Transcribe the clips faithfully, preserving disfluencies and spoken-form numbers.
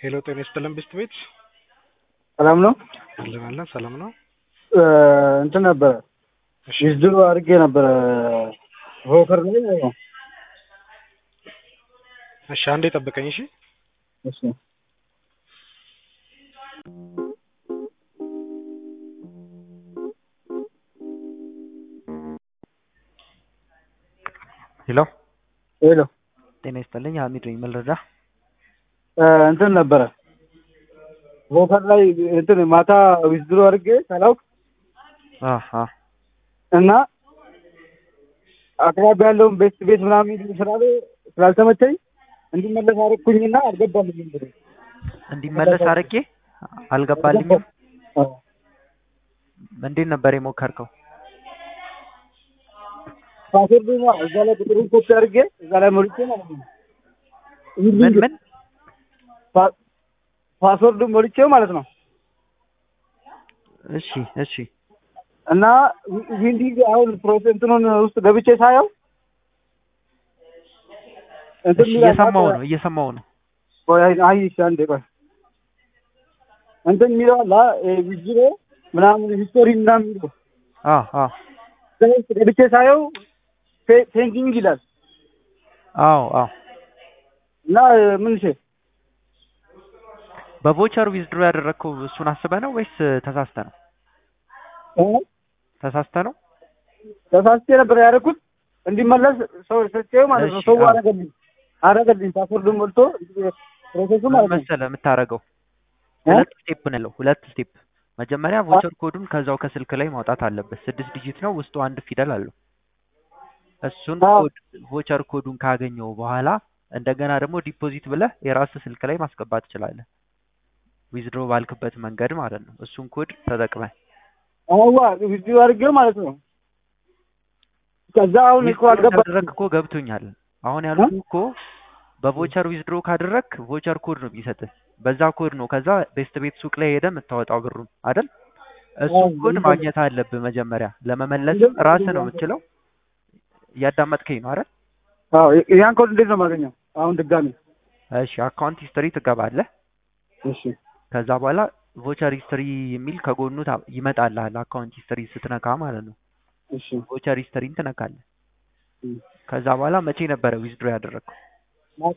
ሄሎ ጤና ይስጥልን ብስት ቤት ሰላም ነው አለን አለን ሰላም ነው። እንትን ነበረ ይዝድሩ አድርጌ ነበረ ሆከር ላይ ነው። እሺ አንዴ ጠብቀኝ። እሺ እሺ ሄሎ ሄሎ ጤና ይስጥልኝ ሀሚድ ነኝ። ምን ልርዳ? እንትን ነበረ ሆከር ላይ እንትን ማታ ይዝድሩ አድርጌ ሳላውቅ አሃ እና አቅራቢ ያለውን ቤት ቤት ምናምን ስላለ ስላልተመቸኝ እንዲመለስ አደረኩኝና አልገባልኝም ብሎ እንዲመለስ አድርጌ አልገባልኝም። እንዴት ነበር የሞከርከው? ፓስወርድ ነው እዛ ላይ ቁጥሩን ኮፒ አድርጌ እዛ ላይ ሞልቼ ማለት ነው። ምን ምን ፓስወርዱን ሞልቼው ማለት ነው። እሺ እሺ እና ዊንዲንግ አሁን ፕሮሰንቱን ውስጥ ገብቼ ሳየው እንትን እየሰማው ነው እየሰማው ነው። ቆይ አይ እሺ አንዴ ቆይ እንትን የሚለው አላ ቪዲዮ ምናምን ሂስቶሪ ምናምን የሚለው አ አ ገብቼ ሳየው ፔንዲንግ ይላል። አዎ አዎ እና ምን እሺ በቮቸር ዊዝድሮ ያደረግከው እሱን አስበህ ነው ወይስ ተሳስተህ ነው? ተሳስተህ ነው? ተሳስቼ ነበር ያደረኩት እንዲመለስ ሰው ሰጥቼው ማለት ነው። ሰው አረገልኝ አረገልኝ ፓስወርዱን ሞልቶ ፕሮሰሱ ማለት ነው። መሰለህ የምታረገው ሁለት ስቴፕ ነው ያለው። ሁለት ስቴፕ መጀመሪያ ቮቸር ኮዱን ከዛው ከስልክ ላይ ማውጣት አለበት። ስድስት ዲጂት ነው፣ ውስጡ አንድ ፊደል አለው። እሱን ኮድ ቮቸር ኮዱን ካገኘው በኋላ እንደገና ደግሞ ዲፖዚት ብለህ የራስ ስልክ ላይ ማስገባት ትችላለህ። ዊዝድሮ ባልክበት መንገድ ማለት ነው። እሱን ኮድ ተጠቅመህ አዋ ዊዝድሮ አድርጌው ማለት ነው። ከዛ አሁን እኮ አልገባኝ እኮ ገብቶኛል። አሁን ያልኩህ እኮ በቮቸር ዊዝድሮ ካደረክ ቮቸር ኮድ ነው የሚሰጥህ። በዛ ኮድ ነው ከዛ ቤስት ቤት ሱቅ ላይ ሄደህ የምታወጣው ብሩን አይደል? እሱን ኮድ ማግኘት አለብህ መጀመሪያ። ለመመለስ ራስህ ነው የምትችለው። እያዳመጥከኝ ነው አይደል? አዎ ያን ኮድ እንዴት ነው የማገኘው? አሁን ድጋሚ እሺ አካውንት ሂስትሪ ትገባለህ። እሺ ከዛ በኋላ ቮቸር ሂስትሪ የሚል ከጎኑ ይመጣልሃል። አካውንት ሂስትሪ ስትነካ ማለት ነው። እሺ ቮቸር ሂስትሪን ትነካለህ። ከዛ በኋላ መቼ ነበረ ዊዝድሮ ያደረግከው? ማታ።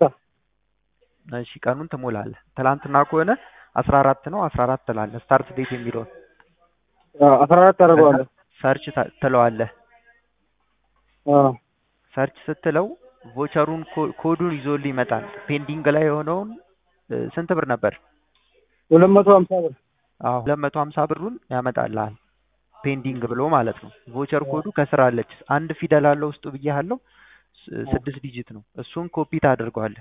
እሺ ቀኑን ትሞላለህ። ትላንትና ከሆነ አስራ አራት ነው አስራ አራት ትላለህ። ስታርት ዴት የሚለውን አስራ አራት ታደርገዋለህ። ሰርች ትለዋለህ። አዎ ሰርች ስትለው ቮቸሩን ኮዱን ይዞልህ ይመጣል። ፔንዲንግ ላይ የሆነውን ስንት ብር ነበር? ሁለት መቶ ሀምሳ ብር። አዎ ሁለት መቶ ሀምሳ ብሩን ያመጣልሃል። ፔንዲንግ ብሎ ማለት ነው። ቮቸር ኮዱ ከስር አለች። አንድ ፊደል አለው ውስጡ ብዬሃለሁ። ስድስት ዲጂት ነው። እሱን ኮፒ ታደርገዋለህ።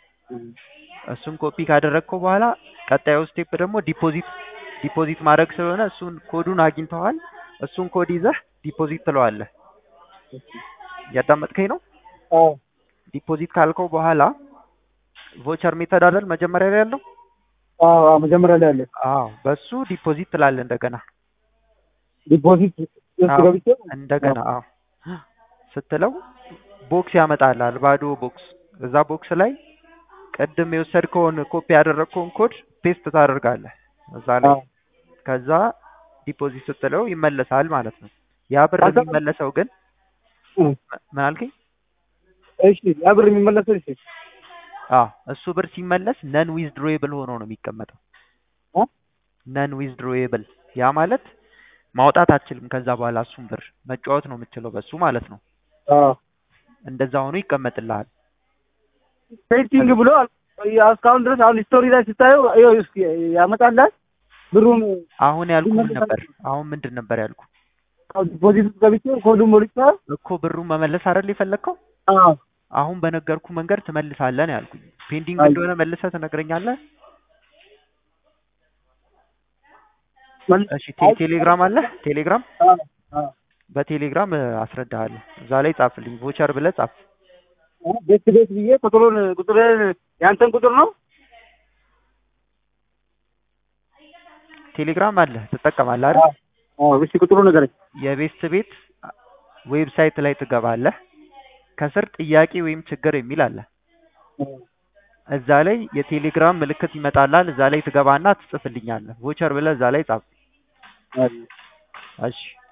እሱን ኮፒ ካደረግከው በኋላ ቀጣዩ ስቴፕ ደግሞ ዲፖዚት ዲፖዚት ማድረግ ስለሆነ እሱን ኮዱን አግኝተዋል። እሱን ኮድ ይዘህ ዲፖዚት ትለዋለህ። ያዳመጥከኝ ነው? አዎ ዲፖዚት ካልከው በኋላ ቮቸር ሜተድ አይደል መጀመሪያ ላይ ያለው? አዎ መጀመሪያ ላይ ያለው። አዎ በሱ ዲፖዚት ትላለህ እንደገና ዲፖዚት ገብቼ እንደገና አዎ ስትለው ቦክስ ያመጣልሃል። ባዶ ቦክስ። እዛ ቦክስ ላይ ቅድም የወሰድከውን ኮፒ ያደረግከውን ኮድ ፔስት ታደርጋለህ እዛ ላይ። ከዛ ዲፖዚት ስትለው ይመለሳል ማለት ነው። ያ ብር የሚመለሰው ግን ምን አልከኝ? እሺ ያ ብር የሚመለሰው እሺ አዎ እሱ ብር ሲመለስ ነን ዊዝድሮዌብል ሆኖ ነው የሚቀመጠው። ነን ዊዝድሮዌብል ያ ማለት ማውጣት አትችልም። ከዛ በኋላ እሱን ብር መጫወት ነው የምትችለው በሱ ማለት ነው። አዎ እንደዛ ሆኖ ይቀመጥልሃል። ፔንዲንግ ብሎ እስካሁን ድረስ አሁን ስቶሪ ላይ ስታየው ይኸው እስኪ ያመጣልሃል ብሩን። አሁን ያልኩህ ነበር። አሁን ምንድን ነበር ያልኩህ? ዲፖዚት ገብቼ ኮዱን ሞልቼ እኮ ብሩን መመለስ አይደል የፈለግከው? አዎ አሁን በነገርኩ መንገድ ትመልሳለህ ነው ያልኩኝ። ፔንዲንግ እንደሆነ መልሰህ ትነግረኛለህ። እሺ ቴሌግራም አለ? ቴሌግራም አዎ በቴሌግራም አስረዳሃለሁ። እዛ ላይ ጻፍልኝ። ቮቸር ብለህ ጻፍ። ቤት ቤት ብዬ ቁጥሩን ቁጥሩን ያንተን ቁጥር ነው? ቴሌግራም አለ ትጠቀማለህ አይደል? አዎ እሺ ቁጥሩን ንገረኝ። የቤት ቤት ዌብሳይት ላይ ትገባለህ። ከስር ጥያቄ ወይም ችግር የሚል አለ። እዛ ላይ የቴሌግራም ምልክት ይመጣልሃል። እዛ ላይ ትገባና ትጽፍልኛለህ። ቮቸር ብለህ እዛ ላይ ጻፍ። አይ እሺ